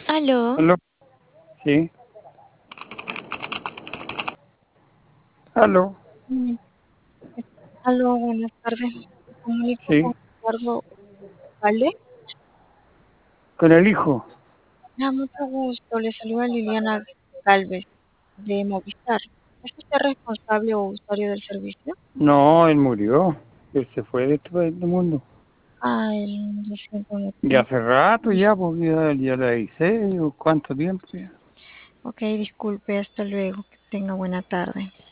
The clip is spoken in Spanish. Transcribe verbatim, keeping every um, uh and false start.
Aló. ¿Aló? Sí. ¿Aló? Mm, Aló, buenas tardes. Me comunico con Sí. Eduardo Vale. ¿Con el hijo? Me da mucho gusto. Le saluda Liliana Galvez de Movistar. ¿Es usted responsable o usuario del servicio? No, él murió. Él se fue de este del mundo. Ay, lo siento Y mucho. hace rato ya, porque ya, ya le avisé. ¿Cuánto tiempo ya? Ok, disculpe, hasta luego. Que tenga buena tarde.